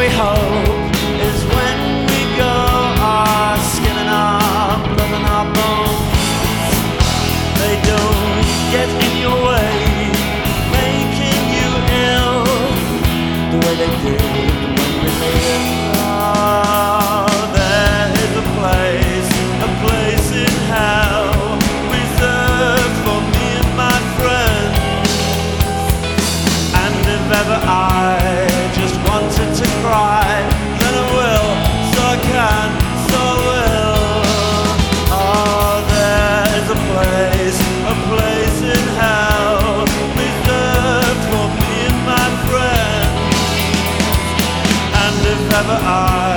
we hope is when we go, our skin and our blood and our bones, they don't get in your way, making you ill the way they did when we lived. There is a place in hell reserved for me and my friends, and if ever I just wanted to cry, then I will, so I can, so I will. Oh, there is a place in hell reserved for me and my friends, and if ever I